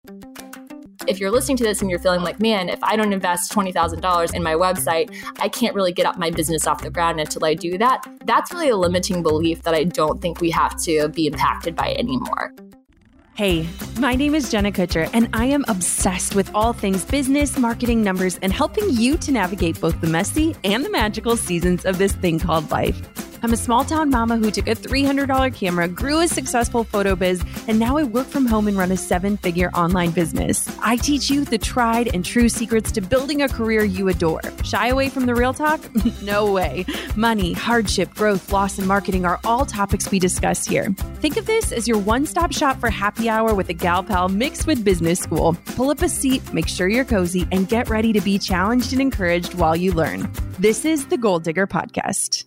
If you're listening to this and you're feeling like, man, if I don't invest $20,000 in my website, I can't really get up my business off the ground until I do that. That's really a limiting belief that I don't think we have to be impacted by anymore. Hey, my name is Jenna Kutcher, and I am obsessed with all things business, marketing, numbers, and helping you to navigate both the messy and the magical seasons of this thing called life. I'm a small town mama who took a $300 camera, grew a successful photo biz, and now I work from home and run a 7-figure online business. I teach you the tried and true secrets to building a career you adore. Shy away from the real talk? No way. Money, hardship, growth, loss, and marketing are all topics we discuss here. Think of this as your one-stop shop for happy hour with a gal pal mixed with business school. Pull up a seat, make sure you're cozy, and get ready to be challenged and encouraged while you learn. This is the Goal Digger Podcast.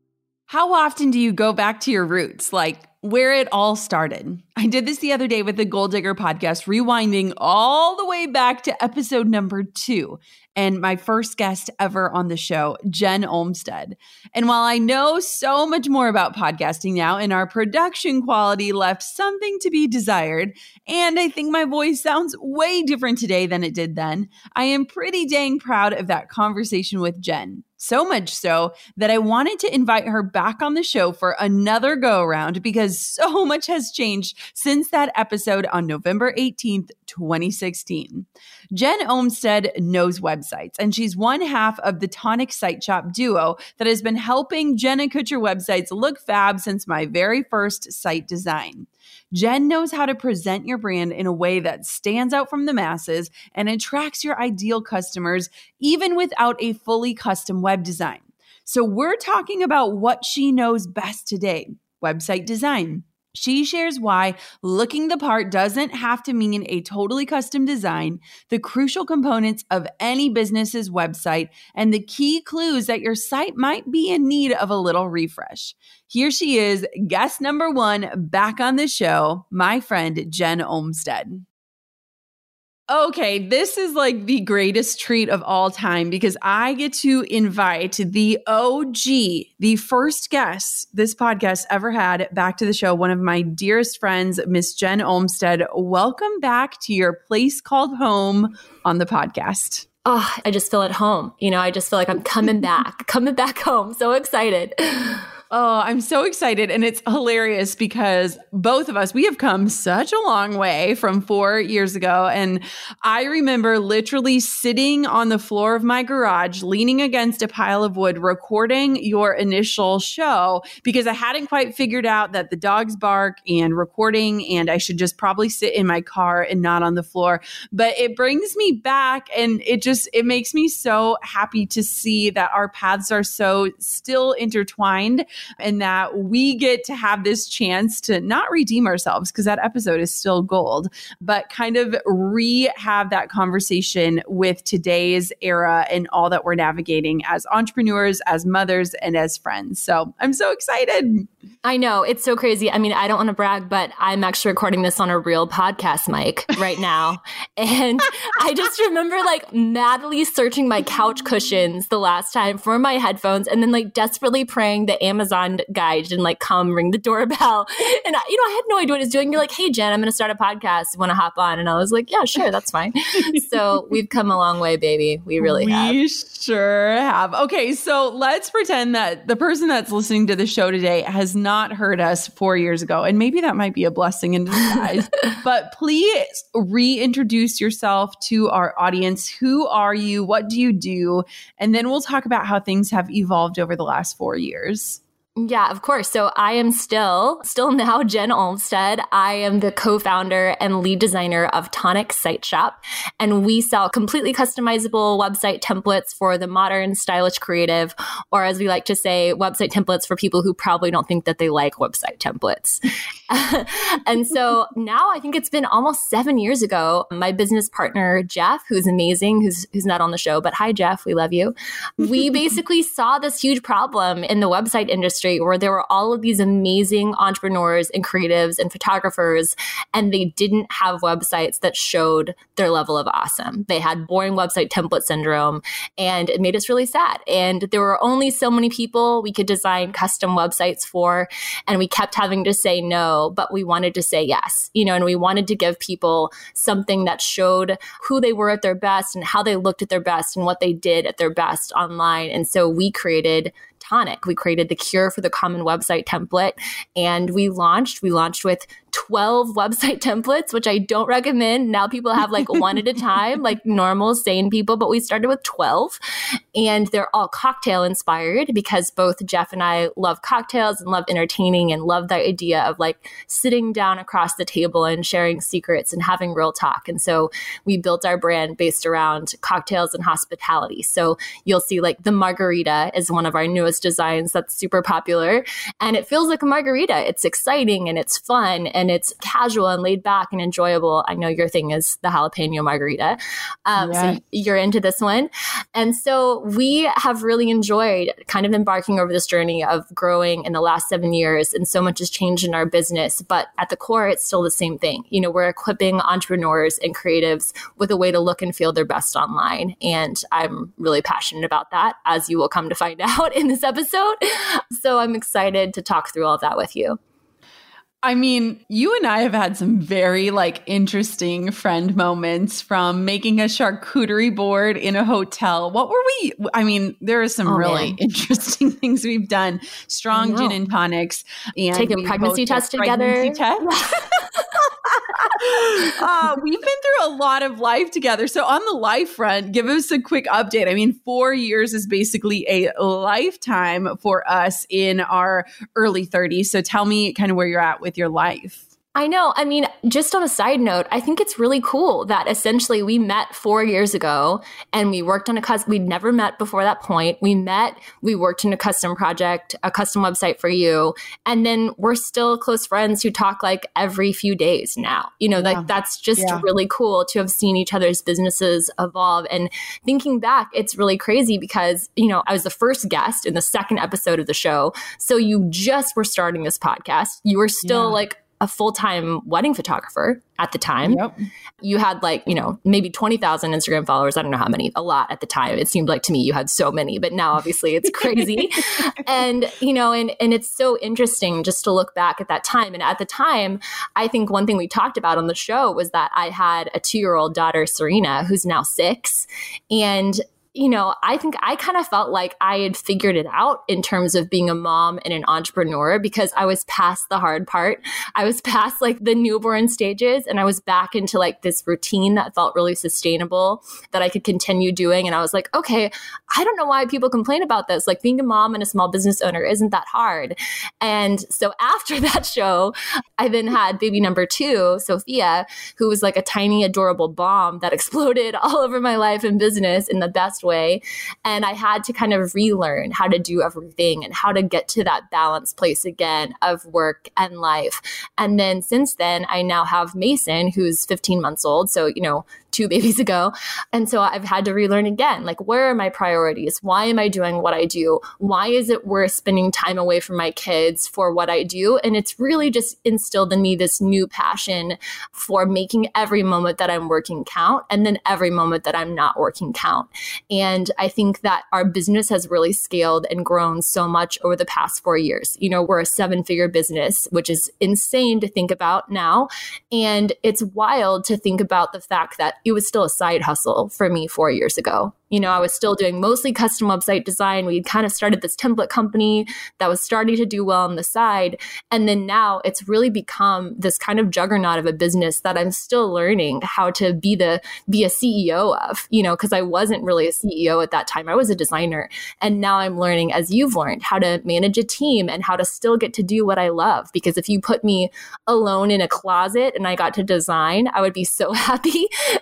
How often do you go back to your roots, like where it all started? I did this the other day with the Goal Digger Podcast, rewinding all the way back to episode number 2 and my first guest ever on the show, Jen Olmstead. And while I know so much more about podcasting now and our production quality left something to be desired, and I think my voice sounds way different today than it did then, I am pretty dang proud of that conversation with Jen. So much so that I wanted to invite her back on the show for another go around because so much has changed since that episode on November 18th, 2016. Jen Olmstead knows websites, and she's one half of the Tonic Site Shop duo that has been helping Jenna Kutcher websites look fab since my very first site design. Jen knows how to present your brand in a way that stands out from the masses and attracts your ideal customers, even without a fully custom web design. So we're talking about what she knows best today, website design. She shares why looking the part doesn't have to mean a totally custom design, the crucial components of any business's website, and the key clues that your site might be in need of a little refresh. Here she is, guest number 1, back on the show, my friend Jen Olmstead. Okay, this is like the greatest treat of all time because I get to invite the OG, the first guest this podcast ever had back to the show, one of my dearest friends, Miss Jen Olmstead. Welcome back to your place called home on the podcast. Oh, I just feel at home. I just feel like I'm coming back home. So excited. Oh, I'm so excited. And it's hilarious because both of us, we have come such a long way from 4 years ago. And I remember literally sitting on the floor of my garage, leaning against a pile of wood, recording your initial show because I hadn't quite figured out that the dogs bark and recording, and I should just probably sit in my car and not on the floor. But it brings me back, and it makes me so happy to see that our paths are so still intertwined, and that we get to have this chance to not redeem ourselves because that episode is still gold, but kind of have that conversation with today's era and all that we're navigating as entrepreneurs, as mothers, and as friends. So I'm so excited. I know. It's so crazy. I mean, I don't want to brag, but I'm actually recording this on a real podcast mic right now. And I just remember like madly searching my couch cushions the last time for my headphones and then like desperately praying the Amazon guy didn't like come ring the doorbell. And I had no idea what it was doing. You're like, hey, Jen, I'm going to start a podcast. Want to hop on? And I was like, yeah, sure. That's fine. So we've come a long way, baby. We really have. We sure have. Okay. So let's pretend that the person that's listening to the show today has not heard us 4 years ago. And maybe that might be a blessing in disguise. But please reintroduce yourself to our audience. Who are you? What do you do? And then we'll talk about how things have evolved over the last 4 years. Yeah, of course. So I am still now Jen Olmstead. I am the co-founder and lead designer of Tonic Site Shop, and we sell completely customizable website templates for the modern, stylish creative, or as we like to say, website templates for people who probably don't think that they like website templates. And so now I think it's been almost 7 years ago, my business partner, Jeff, who's amazing, who's not on the show, but hi, Jeff, we love you. We basically saw this huge problem in the website industry where there were all of these amazing entrepreneurs and creatives and photographers, and they didn't have websites that showed their level of awesome. They had boring website template syndrome, and it made us really sad. And there were only so many people we could design custom websites for, and we kept having to say no no, but we wanted to say yes, and we wanted to give people something that showed who they were at their best and how they looked at their best and what they did at their best online. And so we created Tonic. We created the cure for the common website template, and we launched with 12 website templates, which I don't recommend. Now people have like one at a time, like normal, sane people, but we started with 12, and they're all cocktail inspired because both Jeff and I love cocktails and love entertaining and love the idea of like sitting down across the table and sharing secrets and having real talk. And so we built our brand based around cocktails and hospitality. So you'll see like the margarita is one of our newest designs that's super popular, and it feels like a margarita. It's exciting and it's fun and it's casual and laid back and enjoyable. I know your thing is the jalapeno margarita. So you're into this one. And so we have really enjoyed kind of embarking over this journey of growing in the last 7 years, and so much has changed in our business. But at the core, it's still the same thing. We're equipping entrepreneurs and creatives with a way to look and feel their best online. And I'm really passionate about that, as you will come to find out in this episode. So I'm excited to talk through all of that with you. I mean, you and I have had some very interesting friend moments, from making a charcuterie board in a hotel. What were we? I mean, there are some really interesting things we've done. Strong gin and tonics. And taking pregnancy tests together. We've been through a lot of life together. So on the life front, give us a quick update. I mean, 4 years is basically a lifetime for us in our early 30s. So tell me kind of where you're at with your life. I know. I mean, just on a side note, I think it's really cool that essentially we met 4 years ago and we worked on we'd never met before that point. We worked on a custom project, a custom website for you. And then we're still close friends who talk like every few days now. That's just really cool to have seen each other's businesses evolve. And thinking back, it's really crazy because, I was the first guest in the second episode of the show. So you just were starting this podcast. You were still a full-time wedding photographer at the time. Yep. You had maybe 20,000 Instagram followers. I don't know how many, a lot at the time. It seemed like to me you had so many, but now obviously it's crazy. And it's so interesting just to look back at that time. And at the time, I think one thing we talked about on the show was that I had a 2-year-old daughter, Serena, who's now 6. And I think I kind of felt like I had figured it out in terms of being a mom and an entrepreneur, because I was past the hard part. I was past the newborn stages, and I was back into this routine that felt really sustainable that I could continue doing. And I was like, okay, I don't know why people complain about this. Being a mom and a small business owner isn't that hard. And so after that show, I then had baby number 2, Sophia, who was a tiny, adorable bomb that exploded all over my life and business in the best way. And I had to kind of relearn how to do everything and how to get to that balanced place again of work and life. And then since then, I now have Mason, who's 15 months old. So, 2 babies ago. And so I've had to relearn again, where are my priorities? Why am I doing what I do? Why is it worth spending time away from my kids for what I do? And it's really just instilled in me this new passion for making every moment that I'm working count, and then every moment that I'm not working count. And I think that our business has really scaled and grown so much over the past 4 years. We're a 7-figure business, which is insane to think about now. And it's wild to think about the fact that it was still a side hustle for me 4 years ago. I was still doing mostly custom website design. We kind of started this template company that was starting to do well on the side. And then now it's really become this kind of juggernaut of a business that I'm still learning how to be a CEO of, because I wasn't really a CEO at that time. I was a designer. And now I'm learning, as you've learned, how to manage a team and how to still get to do what I love. Because if you put me alone in a closet and I got to design, I would be so happy.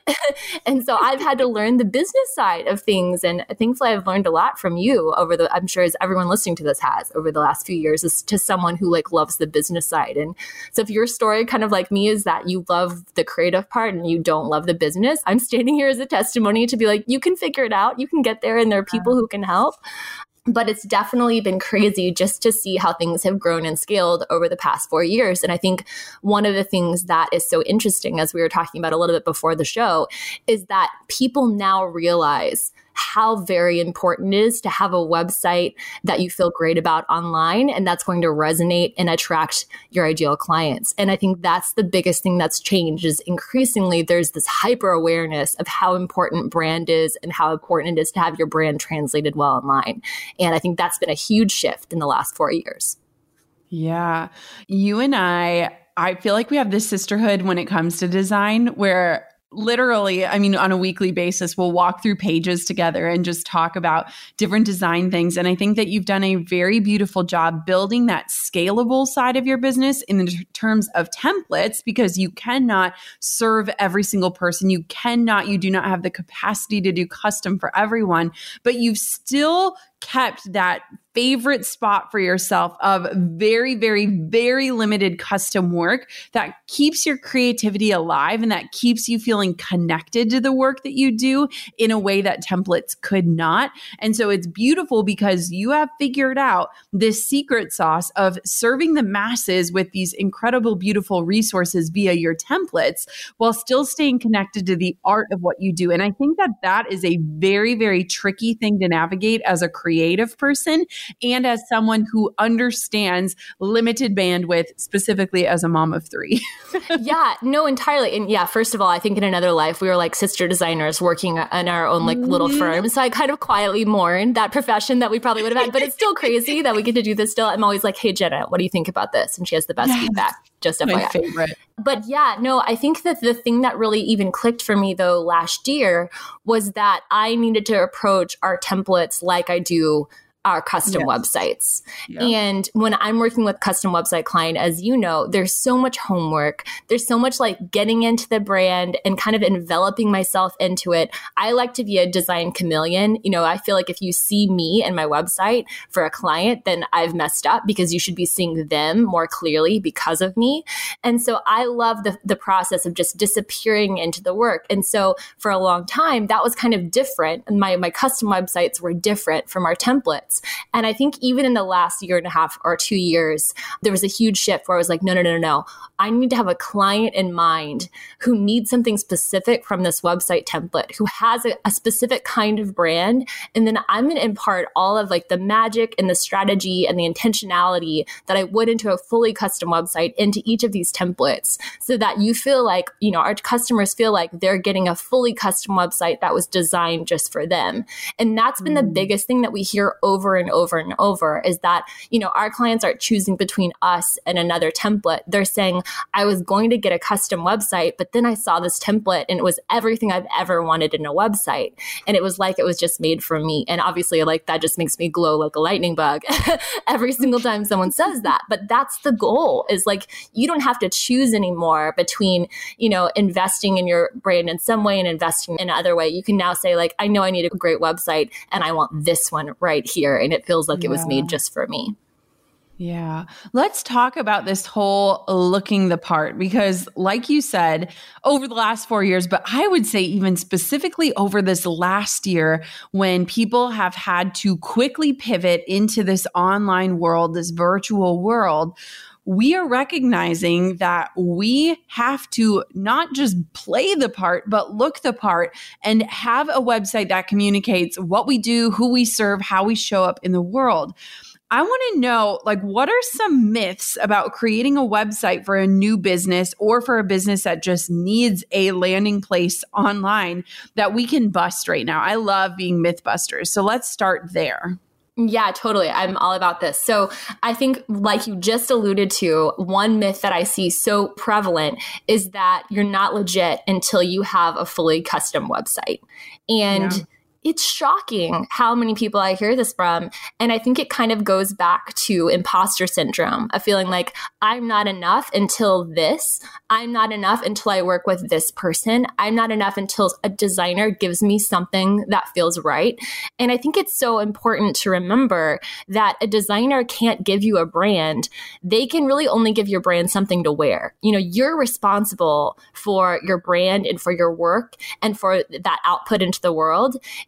And so I've had to learn the business side of things. And thankfully, I've learned a lot from you I'm sure as everyone listening to this has over the last few years, as to someone who loves the business side. And so if your story kind of like me is that you love the creative part and you don't love the business, I'm standing here as a testimony to be you can figure it out. You can get there, and there are people who can help. But it's definitely been crazy just to see how things have grown and scaled over the past 4 years. And I think one of the things that is so interesting, as we were talking about a little bit before the show, is that people now realize how very important it is to have a website that you feel great about online, and that's going to resonate and attract your ideal clients. And I think that's the biggest thing that's changed is increasingly there's this hyper awareness of how important brand is and how important it is to have your brand translated well online. And I think that's been a huge shift in the last 4 years. Yeah. You and I feel like we have this sisterhood when it comes to design where literally, I mean, on a weekly basis, we'll walk through pages together and just talk about different design things. And I think that you've done a very beautiful job building that scalable side of your business in terms of templates, because you cannot serve every single person. You do not have the capacity to do custom for everyone, but you've still kept that favorite spot for yourself of very, very, very limited custom work that keeps your creativity alive and that keeps you feeling connected to the work that you do in a way that templates could not. And so it's beautiful because you have figured out this secret sauce of serving the masses with these incredible, beautiful resources via your templates while still staying connected to the art of what you do. And I think that that is a very, very tricky thing to navigate as a creative person and as someone who understands limited bandwidth, specifically as a mom of 3. Yeah, no, entirely. And yeah, first of all, I think in another life, we were like sister designers working in our own like little firm. So I kind of quietly mourn that profession that we probably would have had, but it's still crazy that we get to do this still. I'm always like, hey, Jenna, what do you think about this? And she has the best feedback, just FYI. My favorite. But yeah, no, I think that the thing that really even clicked for me though last year was that I needed to approach our templates like I do our custom websites. Yeah. And when I'm working with custom website client, as you know, there's so much homework. There's so much like getting into the brand and kind of enveloping myself into it. I like to be a design chameleon. You know, I feel like if you see me and my website for a client, then I've messed up because you should be seeing them more clearly because of me. And so I love the process of just disappearing into the work. And so for a long time, that was kind of different. My custom websites were different from our templates. And I think even in the last year and a half or 2 years, there was a huge shift where I was like, no. I need to have a client in mind who needs something specific from this website template, who has a specific kind of brand. And then I'm going to impart all of like the magic and the strategy and the intentionality that I would into a fully custom website into each of these templates so that you feel like, you know, our customers feel like they're getting a fully custom website that was designed just for them. And that's been the biggest thing that we hear over and over and over is that, you know, our clients aren't choosing between us and another template. They're saying, I was going to get a custom website, but then I saw this template and it was everything I've ever wanted in a website. And it was like it was just made for me. And obviously, like that just makes me glow like a lightning bug every single time someone says that. But that's the goal, is like you don't have to choose anymore between, you know, investing in your brand in some way and investing in another way. You can now say like, I know I need a great website and I want this one right here. And it feels like it was made just for me. Yeah. Let's talk about this whole looking the part, because like you said, over the last 4 years, but I would say even specifically over this last year, when people have had to quickly pivot into this online world, this virtual world, we are recognizing that we have to not just play the part, but look the part and have a website that communicates what we do, who we serve, how we show up in the world. I want to know, like, what are some myths about creating a website for a new business or for a business that just needs a landing place online that we can bust right now? I love being myth busters. So let's start there. Yeah, totally. I'm all about this. So I think, like you just alluded to, one myth that I see so prevalent is that you're not legit until you have a fully custom website. And it's shocking how many people I hear this from. And I think it kind of goes back to imposter syndrome, of feeling like I'm not enough until this. I'm not enough until I work with this person. I'm not enough until a designer gives me something that feels right. And I think it's so important to remember that a designer can't give you a brand. They can really only give your brand something to wear. You know, you're responsible for your brand and for your work and for that output into the world.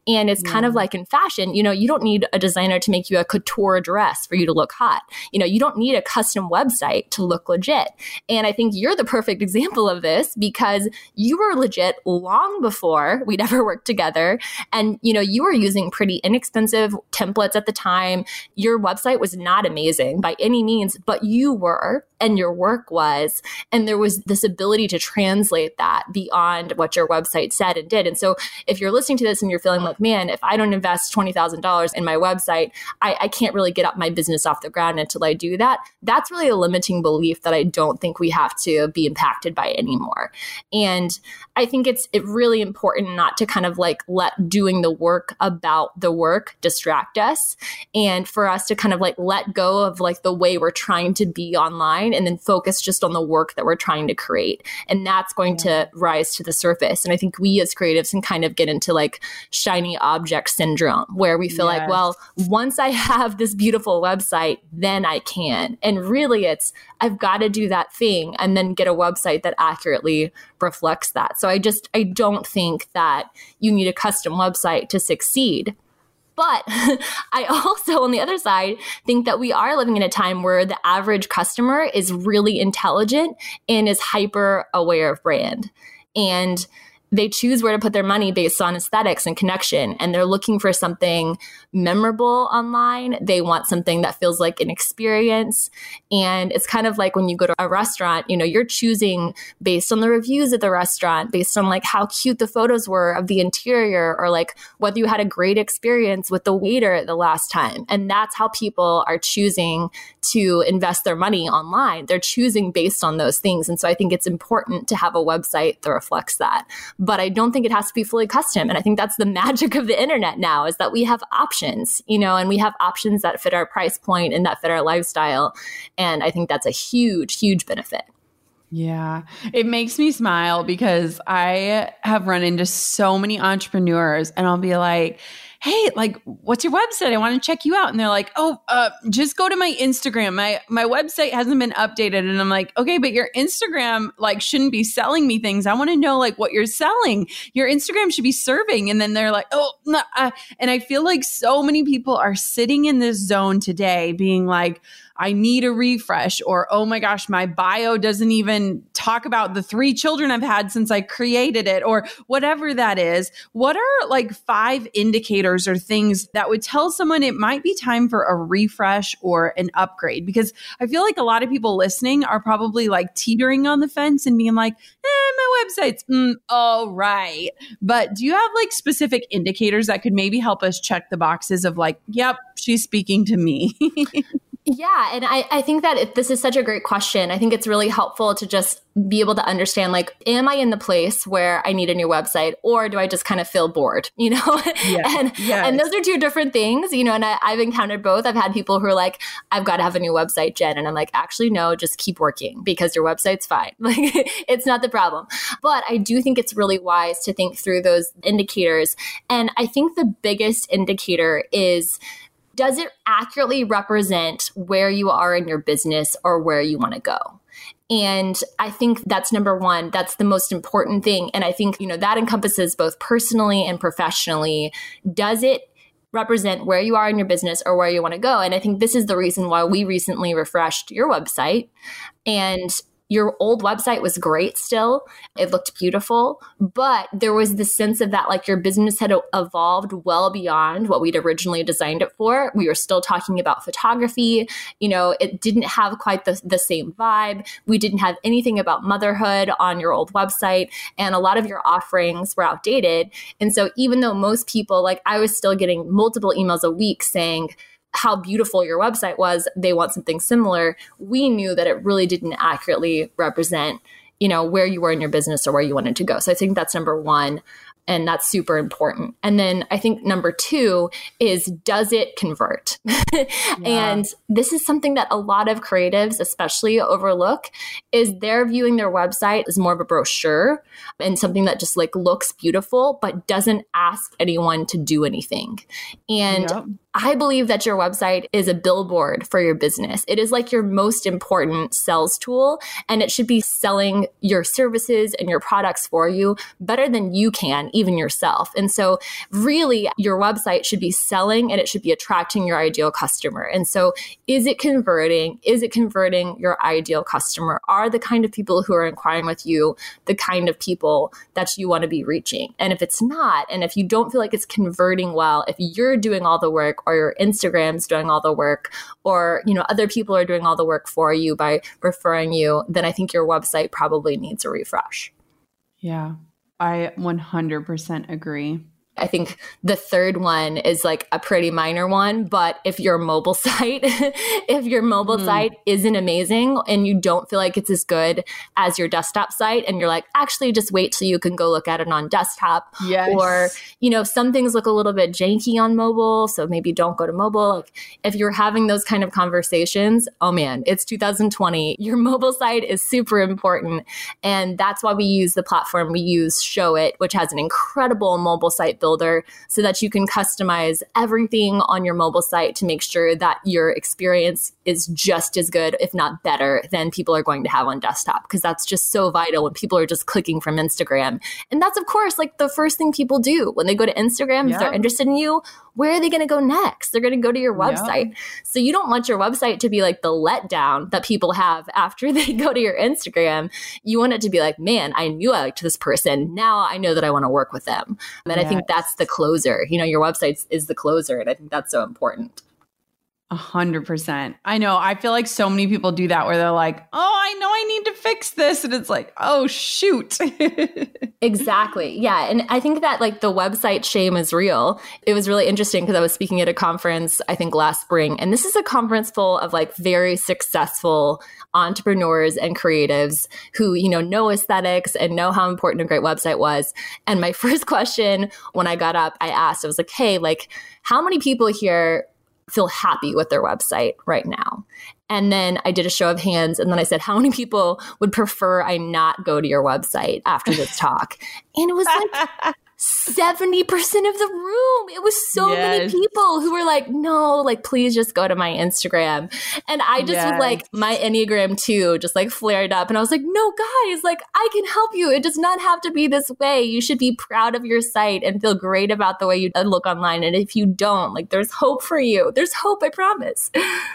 And it's kind of like in fashion, you don't need a designer to make you a couture dress for you to look hot. You don't need a custom website to look legit. And I think you're the perfect example of this because you were legit long before we'd ever worked together. And, you were using pretty inexpensive templates at the time. Your website was not amazing by any means, but you were, and your work was, and there was this ability to translate that beyond what your website said and did. And so if you're listening to this and you're feeling like, man, if I don't invest $20,000 in my website, I can't really get up my business off the ground until I do that. That's really a limiting belief that I don't think we have to be impacted by anymore. And I think it's really important not to kind of like let doing the work about the work distract us, and for us to kind of like let go of like the way we're trying to be online and then focus just on the work that we're trying to create. And that's going to rise to the surface. And I think we as creatives can kind of get into like shiny object syndrome where we feel like, well, once I have this beautiful website, then I can. And really I've got to do that thing and then get a website that accurately reflects that. So I don't think that you need a custom website to succeed. But I also, on the other side, think that we are living in a time where the average customer is really intelligent and is hyper aware of brand. And they choose where to put their money based on aesthetics and connection. And they're looking for something memorable online. They want something that feels like an experience. And it's kind of like when you go to a restaurant, you're choosing based on the reviews at the restaurant, based on like how cute the photos were of the interior, or like whether you had a great experience with the waiter the last time. And that's how people are choosing to invest their money online. They're choosing based on those things. And so I think it's important to have a website that reflects that. But I don't think it has to be fully custom. And I think that's the magic of the internet now, is that we have options, and we have options that fit our price point and that fit our lifestyle. And I think that's a huge, huge benefit. Yeah, it makes me smile because I have run into so many entrepreneurs and I'll be like, hey, like, what's your website? I want to check you out. And they're like, just go to my Instagram. My website hasn't been updated. And I'm like, okay, but your Instagram like shouldn't be selling me things. I want to know like what you're selling. Your Instagram should be serving. And then they're like, no. And I feel like so many people are sitting in this zone today being like, I need a refresh, or, oh my gosh, my bio doesn't even talk about the 3 children I've had since I created it, or whatever that is. What are like 5 indicators or things that would tell someone it might be time for a refresh or an upgrade? Because I feel like a lot of people listening are probably like teetering on the fence and being like, my website's all right. But do you have like specific indicators that could maybe help us check the boxes of like, yep, she's speaking to me? Yeah. And I think that this is such a great question. I think it's really helpful to just be able to understand, like, am I in the place where I need a new website, or do I just kind of feel bored, And those are 2 different things, and I've encountered both. I've had people who are like, I've got to have a new website, Jen. And I'm like, actually, no, just keep working because your website's fine. Like, it's not the problem. But I do think it's really wise to think through those indicators. And I think the biggest indicator is, does it accurately represent where you are in your business or where you want to go? And I think that's number one. That's the most important thing. And I think, that encompasses both personally and professionally. Does it represent where you are in your business or where you want to go? And I think this is the reason why we recently refreshed your website. And your old website was great still. It looked beautiful, but there was this sense of that, like, your business had evolved well beyond what we'd originally designed it for. We were still talking about photography. It didn't have quite the same vibe. We didn't have anything about motherhood on your old website, and a lot of your offerings were outdated. And so even though most people, like, I was still getting multiple emails a week saying how beautiful your website was, they want something similar, we knew that it really didn't accurately represent, where you were in your business or where you wanted to go. So I think that's number one. And that's super important. And then I think number 2 is, does it convert? And this is something that a lot of creatives especially overlook, is they're viewing their website as more of a brochure and something that just like looks beautiful, but doesn't ask anyone to do anything. And I believe that your website is a billboard for your business. It is like your most important sales tool, and it should be selling your services and your products for you better than you can, even yourself. And so really your website should be selling and it should be attracting your ideal customer. And so is it converting? Is it converting your ideal customer? Are the kind of people who are inquiring with you the kind of people that you want to be reaching? And if it's not, and if you don't feel like it's converting well, if you're doing all the work or your Instagram's doing all the work, or, other people are doing all the work for you by referring you, then I think your website probably needs a refresh. Yeah, I 100% agree. I think the third one is like a pretty minor one, but if your mobile site, site isn't amazing and you don't feel like it's as good as your desktop site, and you're like, actually just wait till you can go look at it on desktop. Yes. Or, some things look a little bit janky on mobile, so maybe don't go to mobile. Like, if you're having those kind of conversations, oh man, it's 2020. Your mobile site is super important. And that's why we use the platform we use, Showit, which has an incredible mobile site builder so that you can customize everything on your mobile site to make sure that your experience is just as good, if not better, than people are going to have on desktop, because that's just so vital when people are just clicking from Instagram. And that's, of course, like the first thing people do when they go to Instagram. If they're interested in you, where are they going to go next? They're going to go to your website. So you don't want your website to be like the letdown that people have after they go to your Instagram. You want it to be like, man, I knew I liked this person. Now I know that I want to work with them. And I think that's the closer. Your website is the closer. And I think that's so important. 100%. I know. I feel like so many people do that where they're like, oh, I know I need to fix this. And it's like, oh, shoot. Exactly. Yeah. And I think that like the website shame is real. It was really interesting because I was speaking at a conference, I think last spring, and this is a conference full of like very successful entrepreneurs and creatives who, know aesthetics and know how important a great website was. And my first question when I got up, I was like, hey, like how many people here feel happy with their website right now? And then I did a show of hands, and then I said, how many people would prefer I not go to your website after this talk? And it was like 70% of the room. It was so many people who were like, no, like, please just go to my Instagram. And I just was like, my Enneagram 2 just like flared up. And I was like, no, guys, like I can help you. It does not have to be this way. You should be proud of your site and feel great about the way you look online. And if you don't, like, there's hope for you. There's hope, I promise.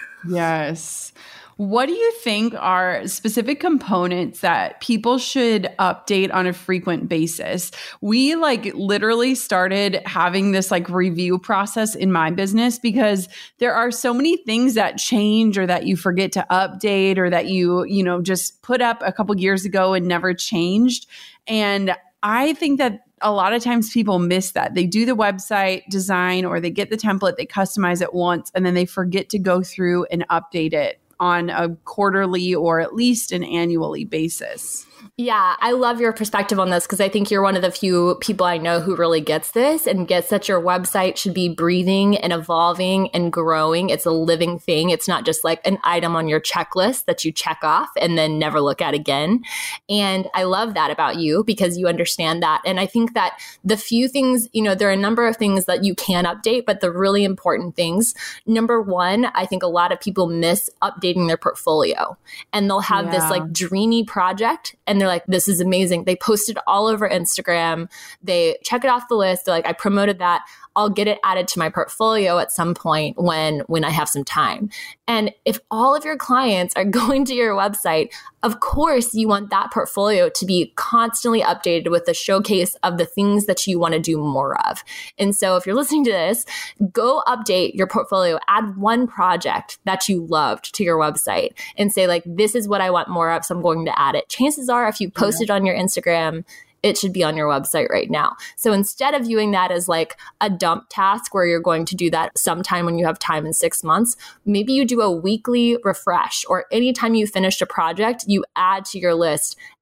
Yes. What do you think are specific components that people should update on a frequent basis? We like literally started having this like review process in my business because there are so many things that change or that you forget to update or that you just put up a couple years ago and never changed. And I think that a lot of times people miss that. They do the website design or they get the template, they customize it once, and then they forget to go through and update it on a quarterly or at least an annually basis. Yeah, I love your perspective on this because I think you're one of the few people I know who really gets this and gets that your website should be breathing and evolving and growing. It's a living thing. It's not just like an item on your checklist that you check off and then never look at again. And I love that about you because you understand that. And I think that the few things, there are a number of things that you can update, but the really important things, number one, I think a lot of people miss updating their portfolio, and they'll have this like dreamy project and they're like, this is amazing. They post it all over Instagram. They check it off the list. They're like, I promoted that. I'll get it added to my portfolio at some point when I have some time. And if all of your clients are going to your website, of course you want that portfolio to be constantly updated with a showcase of the things that you want to do more of. And so if you're listening to this, go update your portfolio, add one project that you loved to your website and say like, this is what I want more of, so I'm going to add it. Chances are if you post it on your Instagram, it should be on your website right now. So instead of viewing that as like a dump task where you're going to do that sometime when you have time in 6 months, maybe you do a weekly refresh, or anytime you finish a project, you add to your list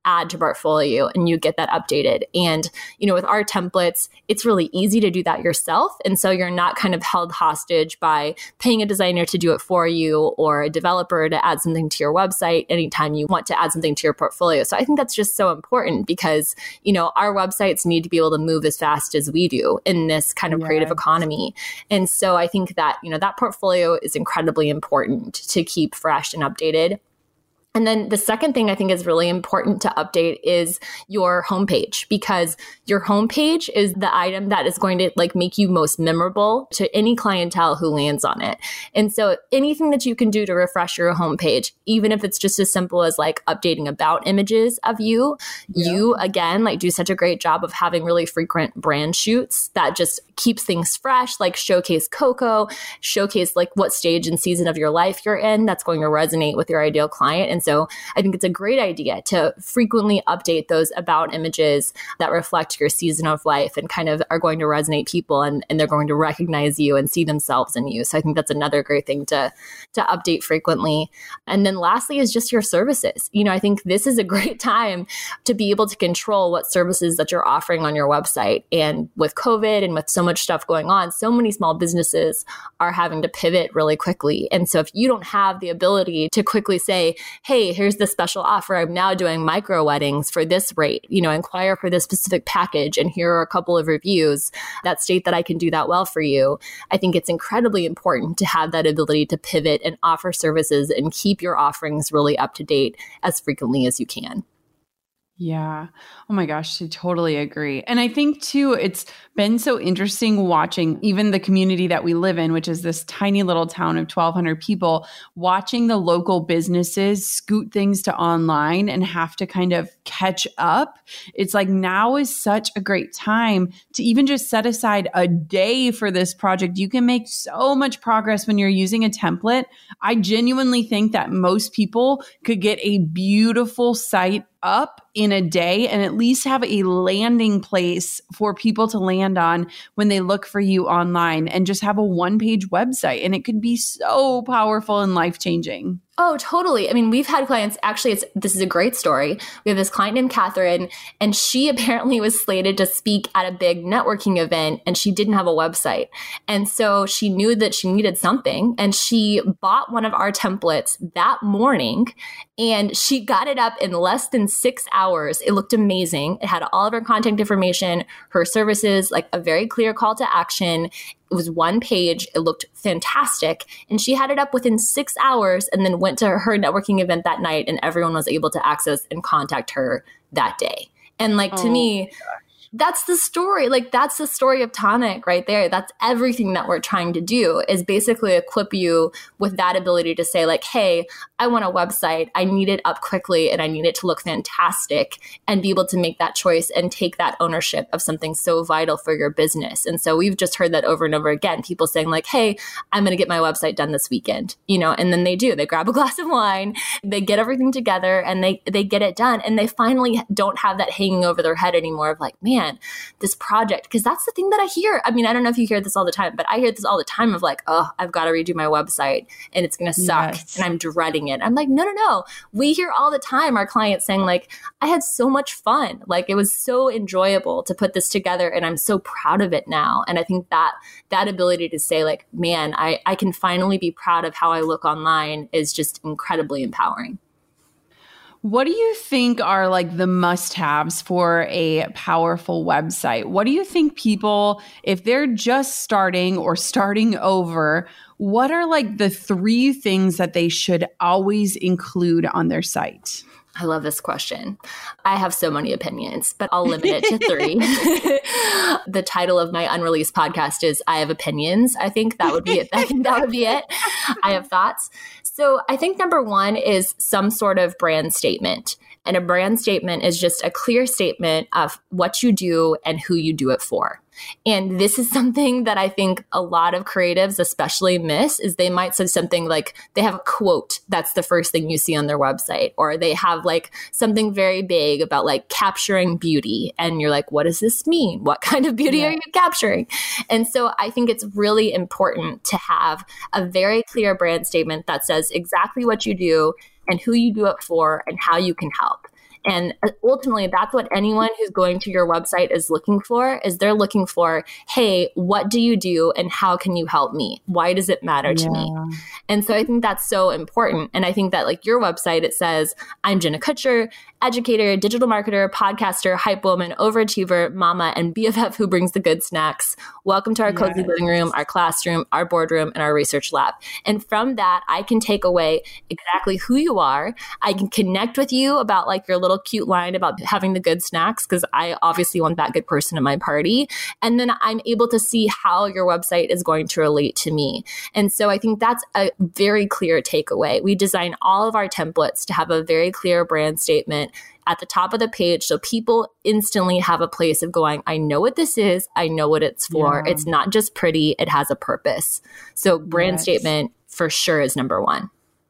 add to portfolio and you get that updated. And, with our templates, it's really easy to do that yourself. And so you're not kind of held hostage by paying a designer to do it for you or a developer to add something to your website anytime you want to add something to your portfolio. So I think that's just so important because, our websites need to be able to move as fast as we do in this kind of creative economy. And so I think that, that portfolio is incredibly important to keep fresh and updated. And then the second thing I think is really important to update is your homepage, because your homepage is the item that is going to make you most memorable to any clientele who lands on it. And so anything that you can do to refresh your homepage, even if it's just as simple as updating about images of you, you again, do such a great job of having really frequent brand shoots that just keeps things fresh, showcase Coco, showcase what stage and season of your life you're in that's going to resonate with your ideal client. And so I think it's a great idea to frequently update those about images that reflect your season of life and kind of are going to resonate people and they're going to recognize you and see themselves in you. So I think that's another great thing to update frequently. And then lastly is just your services. I think this is a great time to be able to control what services that you're offering on your website. And with COVID and with so much stuff going on, so many small businesses are having to pivot really quickly. And so if you don't have the ability to quickly say, hey, here's the special offer. I'm now doing micro weddings for this rate, inquire for this specific package. And here are a couple of reviews that state that I can do that well for you. I think it's incredibly important to have that ability to pivot and offer services and keep your offerings really up to date as frequently as you can. Yeah. Oh my gosh, I totally agree. And I think too, it's been so interesting watching even the community that we live in, which is this tiny little town of 1,200 people, watching the local businesses scoot things to online and have to kind of catch up. It's now is such a great time to even just set aside a day for this project. You can make so much progress when you're using a template. I genuinely think that most people could get a beautiful site up in a day and at least have a landing place for people to land on when they look for you online and just have a one-page website. And it could be so powerful and life-changing. Oh, totally. I mean, we've had clients, actually, this is a great story. We have this client named Catherine, and she apparently was slated to speak at a big networking event, and she didn't have a website. And so she knew that she needed something, and she bought one of our templates that morning, and she got it up in less than 6 hours. It looked amazing. It had all of her contact information, her services, a very clear call to action. It was one page. It looked fantastic. And she had it up within 6 hours and then went to her networking event that night, and everyone was able to access and contact her that day. And to me, that's the story. That's the story of Tonic right there. That's everything that we're trying to do is basically equip you with that ability to say hey, I want a website. I need it up quickly and I need it to look fantastic, and be able to make that choice and take that ownership of something so vital for your business. And so we've just heard that over and over again, people saying hey, I'm going to get my website done this weekend, and then they do. They grab a glass of wine, they get everything together and they get it done. And they finally don't have that hanging over their head anymore of man, this project, because that's the thing that I hear. I mean, I don't know if you hear this all the time, but I hear this all the time of oh, I've got to redo my website and it's going to suck and I'm dreading it. I'm no. We hear all the time our clients saying I had so much fun. It was so enjoyable to put this together and I'm so proud of it now. And I think that ability to say man, I can finally be proud of how I look online is just incredibly empowering. What do you think are the must-haves for a powerful website? What do you think people, if they're just starting or starting over, what are the 3 things that they should always include on their site? I love this question. I have so many opinions, but I'll limit it to 3. The title of my unreleased podcast is I Have Opinions. I think that would be it. I have thoughts. So I think number 1 is some sort of brand statement. And a brand statement is just a clear statement of what you do and who you do it for. And this is something that I think a lot of creatives especially miss, is they might say something they have a quote that's the first thing you see on their website, or they have something very big about capturing beauty. And you're what does this mean? What kind of beauty are you capturing? And so I think it's really important to have a very clear brand statement that says exactly what you do and who you do it for and how you can help. And ultimately, that's what anyone who's going to your website is looking for, is they're looking for, hey, what do you do and how can you help me? Why does it matter to me? And so I think that's so important. And I think that like your website, it says, I'm Jenna Kutcher, educator, digital marketer, podcaster, hype woman, overachiever, mama, and BFF who brings the good snacks. Welcome to our cozy living room, our classroom, our boardroom, and our research lab. And from that, I can take away exactly who you are. I can connect with you about like your little cute line about having the good snacks, because I obviously want that good person at my party. And then I'm able to see how your website is going to relate to me. And so I think that's a very clear takeaway. We design all of our templates to have a very clear brand statement at the top of the page, so people instantly have a place of going, I know what this is, I know what it's for. It's not just pretty, it has a purpose. So brand statement for sure is number one.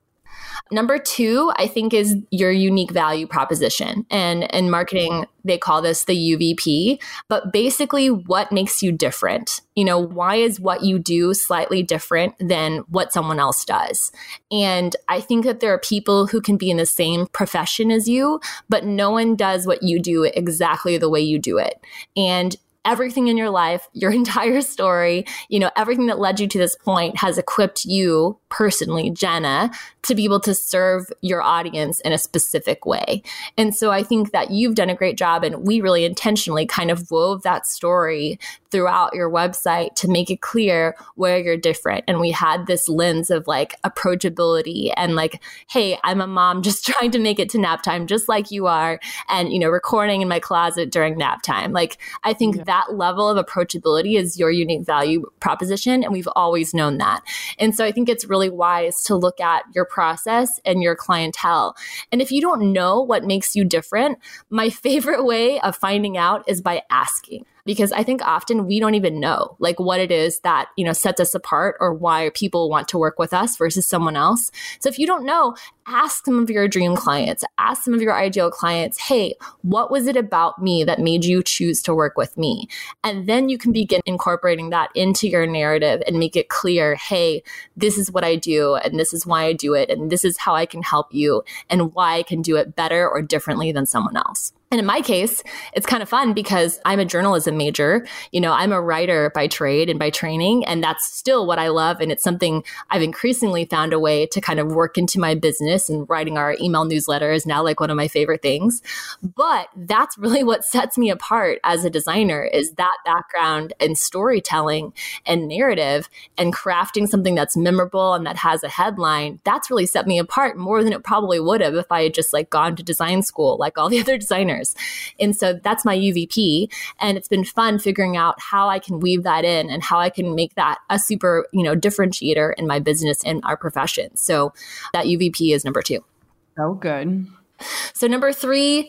Number two, I think, is your unique value proposition. And in marketing, they call this the UVP, but basically what makes you different? You know, why is what you do slightly different than what someone else does? And I think that there are people who can be in the same profession as you, but no one does what you do exactly the way you do it. And everything in your life, your entire story, you know, everything that led you to this point has equipped you personally, Jenna, to be able to serve your audience in a specific way. And so I think that you've done a great job, and we really intentionally kind of wove that story throughout your website to make it clear where you're different. And we had this lens of like approachability and like, hey, I'm a mom just trying to make it to nap time, just like you are. And, you know, recording in my closet during nap time. Like, I think that level of approachability is your unique value proposition. And we've always known that. And so I think it's really wise to look at your process and your clientele. And if you don't know what makes you different, my favorite way of finding out is by asking. Because I think often we don't even know like what it is that, you know, sets us apart or why people want to work with us versus someone else. So if you don't know, ask some of your dream clients, ask some of your ideal clients, hey, what was it about me that made you choose to work with me? And then you can begin incorporating that into your narrative and make it clear, hey, this is what I do and this is why I do it. And this is how I can help you and why I can do it better or differently than someone else. And in my case, it's kind of fun because I'm a journalism major. You know, I'm a writer by trade and by training, and that's still what I love. And it's something I've increasingly found a way to kind of work into my business, and writing our email newsletter is now like one of my favorite things. But that's really what sets me apart as a designer, is that background and storytelling and narrative and crafting something that's memorable and that has a headline. That's really set me apart more than it probably would have if I had just like gone to design school like all the other designers. And so that's my UVP. And it's been fun figuring out how I can weave that in and how I can make that a super, you know, differentiator in my business and our profession. So that UVP is number two. Oh, good. So number three,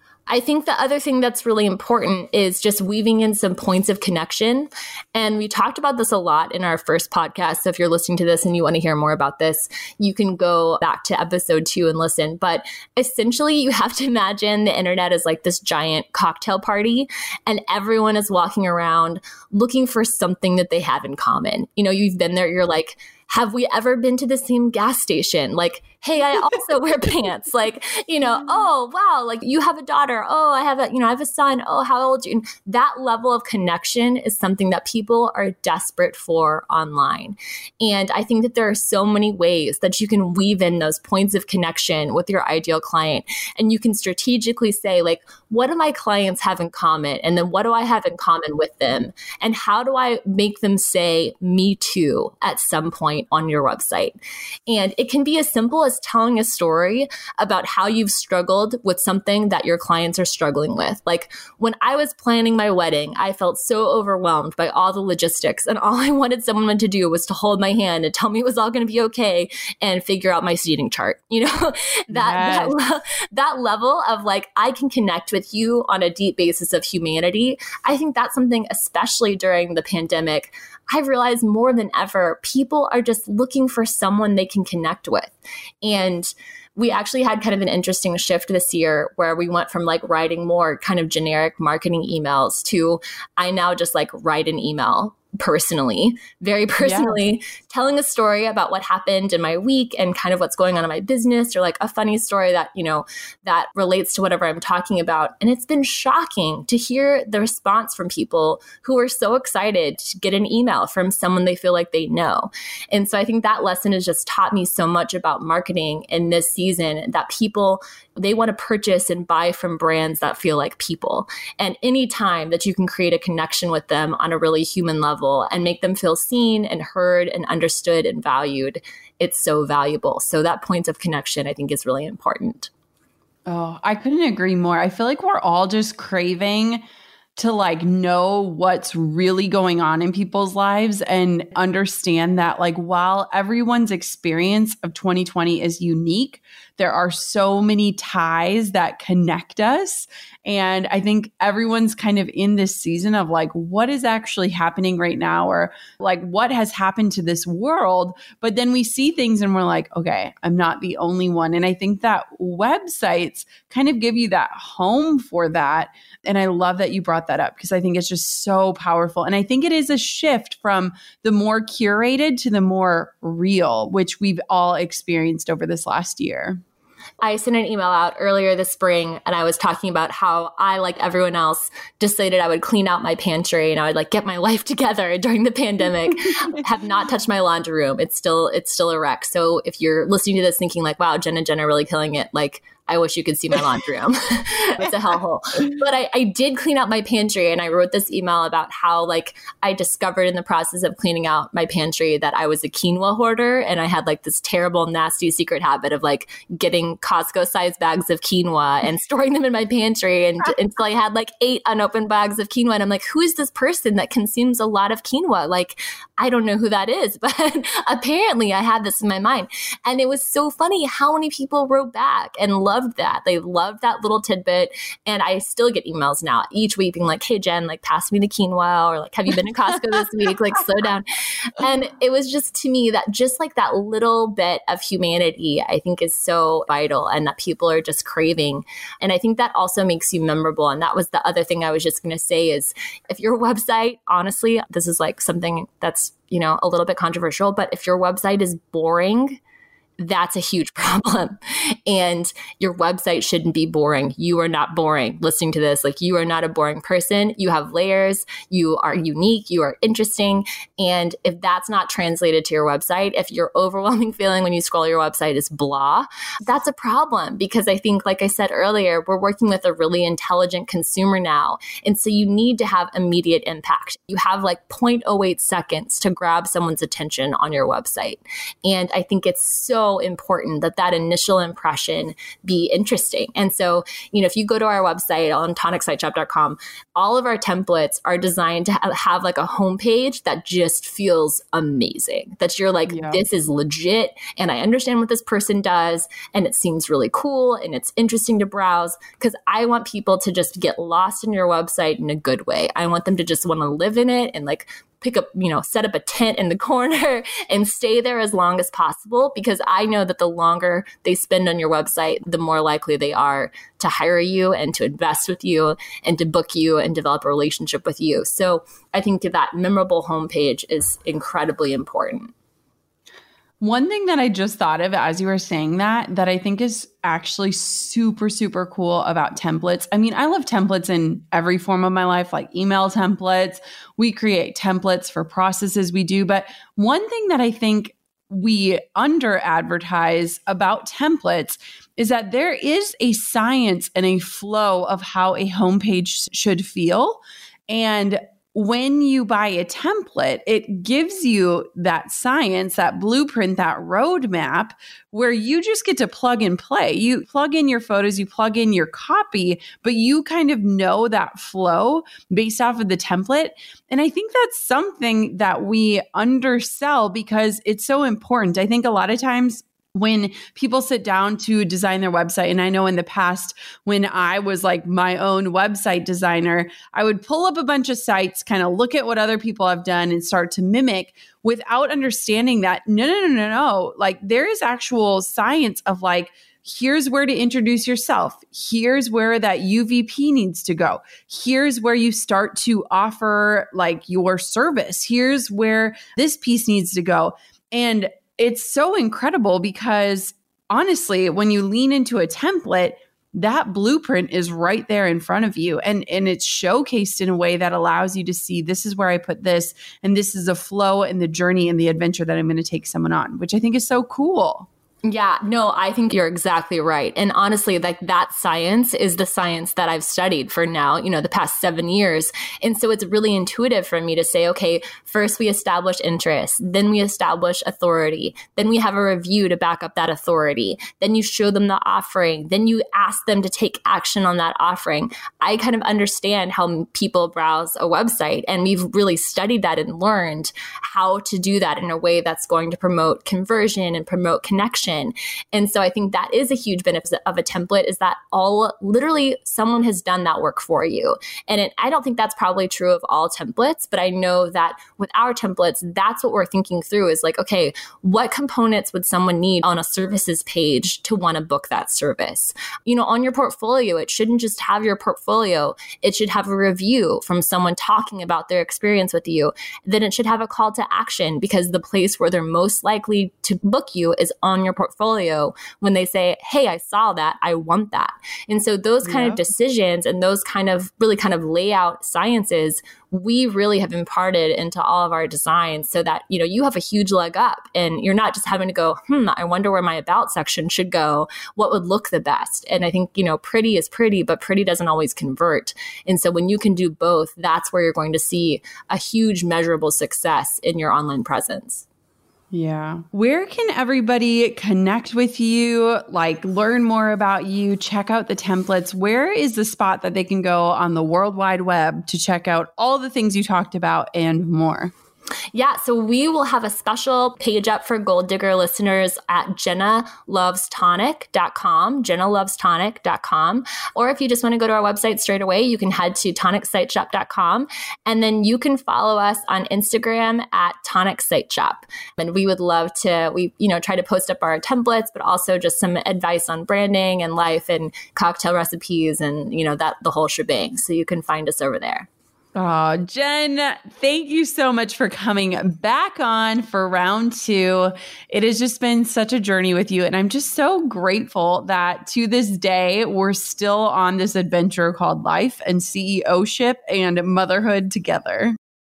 I think the other thing that's really important is just weaving in some points of connection. And we talked about this a lot in our first podcast. So if you're listening to this and you want to hear more about this, you can go back to episode 2 and listen. But essentially, you have to imagine the internet as like this giant cocktail party, and everyone is walking around looking for something that they have in common. You know, you've been there, you're like, have we ever been to the same gas station? Like, hey, I also wear pants. Like, you know, oh, wow, like you have a daughter. Oh, I have a son. Oh, how old are you? And that level of connection is something that people are desperate for online. And I think that there are so many ways that you can weave in those points of connection with your ideal client. And you can strategically say, like, what do my clients have in common? And then what do I have in common with them? And how do I make them say, me too, at some point on your website? And it can be as simple as telling a story about how you've struggled with something that your clients are struggling with. Like when I was planning my wedding, I felt so overwhelmed by all the logistics, and all I wanted someone to do was to hold my hand and tell me it was all going to be okay and figure out my seating chart. You know, that level of like, I can connect with you on a deep basis of humanity. I think that's something, especially during the pandemic, I've realized more than ever, people are just looking for someone they can connect with. And we actually had kind of an interesting shift this year where we went from like writing more kind of generic marketing emails to I now just like write an email personally, very personally, telling a story about what happened in my week and kind of what's going on in my business, or like a funny story that, that relates to whatever I'm talking about. And it's been shocking to hear the response from people who are so excited to get an email from someone they feel like they know. And so I think that lesson has just taught me so much about marketing in this season, that people, they want to purchase and buy from brands that feel like people. And any time that you can create a connection with them on a really human level and make them feel seen and heard and understood and valued, it's so valuable. So that point of connection, I think, is really important. Oh, I couldn't agree more. I feel like we're all just craving to like know what's really going on in people's lives and understand that like while everyone's experience of 2020 is unique, there are so many ties that connect us. And I think everyone's kind of in this season of like, what is actually happening right now? Or like, what has happened to this world? But then we see things and we're like, okay, I'm not the only one. And I think that websites kind of give you that home for that. And I love that you brought that up because I think it's just so powerful. And I think it is a shift from the more curated to the more real, which we've all experienced over this last year. I sent an email out earlier this spring and I was talking about how I, like everyone else, decided I would clean out my pantry and I would like get my life together during the pandemic. Have not touched my laundry room. It's still a wreck. So if you're listening to this thinking like, wow, Jen and Jen are really killing it, like I wish you could see my laundry room. It's a hellhole. But I did clean out my pantry, and I wrote this email about how like I discovered in the process of cleaning out my pantry that I was a quinoa hoarder, and I had like this terrible, nasty secret habit of like getting Costco-sized bags of quinoa and storing them in my pantry until I had like 8 unopened bags of quinoa. And I'm like, who is this person that consumes a lot of quinoa? Like, I don't know who that is, but apparently I had this in my mind. And it was so funny how many people wrote back and loved that. They loved that little tidbit. And I still get emails now each week being like, hey, Jen, like pass me the quinoa, or like, have you been to Costco this week? Like, slow down. And it was just to me that just like that little bit of humanity, I think is so vital and that people are just craving. And I think that also makes you memorable. And that was the other thing I was just going to say is if your website, honestly, this is like something that's, a little bit controversial, but if your website is boring, that's a huge problem. And your website shouldn't be boring. You are not boring. Listening to this, like you are not a boring person. You have layers. You are unique. You are interesting. And if that's not translated to your website, if your overwhelming feeling when you scroll your website is blah, that's a problem. Because I think, like I said earlier, we're working with a really intelligent consumer now. And so you need to have immediate impact. You have like 0.08 seconds to grab someone's attention on your website. And I think it's so important that initial impression be interesting. And so, if you go to our website on tonicsiteshop.com, all of our templates are designed to have like a homepage that just feels amazing. That you're like, This is legit. And I understand what this person does. And it seems really cool. And it's interesting to browse because I want people to just get lost in your website in a good way. I want them to just want to live in it and like pick up, set up a tent in the corner and stay there as long as possible, because I know that the longer they spend on your website, the more likely they are to hire you and to invest with you and to book you and develop a relationship with you. So I think that memorable homepage is incredibly important. One thing that I just thought of as you were saying that I think is actually super, super cool about templates. I mean, I love templates in every form of my life, like email templates. We create templates for processes we do. But one thing that I think we under advertise about templates is that there is a science and a flow of how a homepage should feel. And when you buy a template, it gives you that science, that blueprint, that roadmap where you just get to plug and play. You plug in your photos, you plug in your copy, but you kind of know that flow based off of the template. And I think that's something that we undersell because it's so important. I think a lot of times when people sit down to design their website, and I know in the past when I was like my own website designer, I would pull up a bunch of sites, kind of look at what other people have done and start to mimic without understanding that no. Like there is actual science of like, Here's where to introduce yourself. Here's where that UVP needs to go. Here's where you start to offer like your service. Here's where this piece needs to go. And it's so incredible because honestly, when you lean into a template, that blueprint is right there in front of you. And it's showcased in a way that allows you to see, this is where I put this, and this is a flow and the journey and the adventure that I'm going to take someone on, which I think is so cool. Yeah, no, I think you're exactly right. And honestly, like that science is the science that I've studied for now, the past 7 years. And so it's really intuitive for me to say, okay, first we establish interest, then we establish authority, then we have a review to back up that authority, then you show them the offering, then you ask them to take action on that offering. I kind of understand how people browse a website, and we've really studied that and learned how to do that in a way that's going to promote conversion and promote connection. And so I think that is a huge benefit of a template, is that literally someone has done that work for you. And I don't think that's probably true of all templates, but I know that with our templates, that's what we're thinking through is like, okay, what components would someone need on a services page to want to book that service? On your portfolio, it shouldn't just have your portfolio. It should have a review from someone talking about their experience with you. Then it should have a call to action, because the place where they're most likely to book you is on your portfolio when they say, hey, I saw that, I want that. And so those kind of decisions and those kind of layout sciences, we really have imparted into all of our designs so that, you have a huge leg up and you're not just having to go, I wonder where my about section should go. What would look the best? And I think, pretty is pretty, but pretty doesn't always convert. And so when you can do both, that's where you're going to see a huge measurable success in your online presence. Yeah. Where can everybody connect with you, like learn more about you, check out the templates? Where is the spot that they can go on the World Wide Web to check out all the things you talked about and more? Yeah, so we will have a special page up for Goal Digger listeners at jennalovestonic.com, jennalovestonic.com. Or if you just want to go to our website straight away, you can head to tonicsiteshop.com. And then you can follow us on Instagram at tonicsiteshop. And we would love to, try to post up our templates, but also just some advice on branding and life and cocktail recipes and, the whole shebang. So you can find us over there. Oh, Jen, thank you so much for coming back on for round 2. It has just been such a journey with you. And I'm just so grateful that to this day, we're still on this adventure called life and CEO-ship and motherhood together.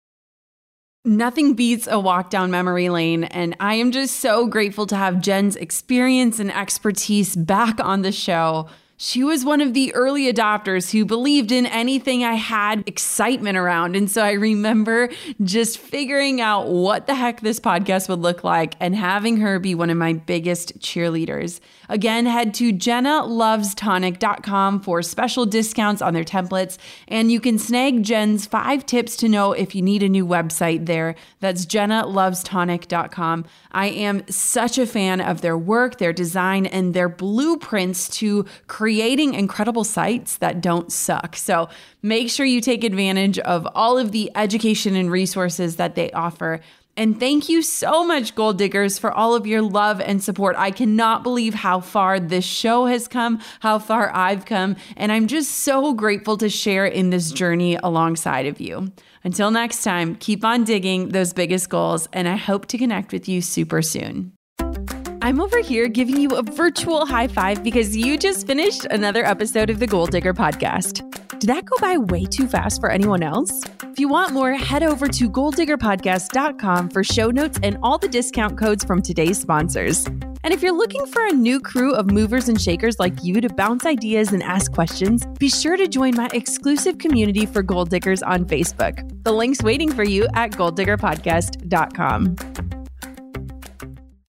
Nothing beats a walk down memory lane. And I am just so grateful to have Jen's experience and expertise back on the show. She was one of the early adopters who believed in anything I had excitement around. And so I remember just figuring out what the heck this podcast would look like and having her be one of my biggest cheerleaders. Again, head to jennalovestonic.com for special discounts on their templates. And you can snag Jen's 5 tips to know if you need a new website there. That's jennalovestonic.com. I am such a fan of their work, their design, and their blueprints to creating incredible sites that don't suck. So make sure you take advantage of all of the education and resources that they offer. And thank you so much, Goal Diggers, for all of your love and support. I cannot believe how far this show has come, how far I've come, and I'm just so grateful to share in this journey alongside of you. Until next time, keep on digging those biggest goals, and I hope to connect with you super soon. I'm over here giving you a virtual high five because you just finished another episode of the Goal Digger podcast. Did that go by way too fast for anyone else? If you want more, head over to goaldiggerpodcast.com for show notes and all the discount codes from today's sponsors. And if you're looking for a new crew of movers and shakers like you to bounce ideas and ask questions, be sure to join my exclusive community for Goal Diggers on Facebook. The link's waiting for you at goaldiggerpodcast.com.